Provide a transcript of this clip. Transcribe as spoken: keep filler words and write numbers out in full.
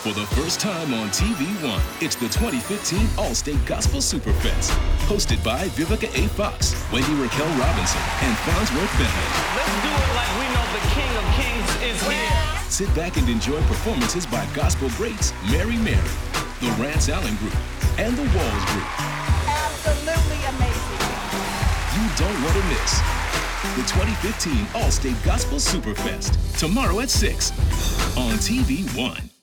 For the first time on T V One, it's the twenty fifteen All-State Gospel Superfest. Hosted by Vivica A. Fox, Wendy Raquel Robinson, and Farnsworth Bentley. Let's do it like we know the King of Kings is here. Sit back and enjoy performances by gospel greats Mary Mary, the Rance Allen Group, and the Walls Group. Absolutely amazing. You don't want to miss the twenty fifteen All-State Gospel Superfest, tomorrow at six on T V One.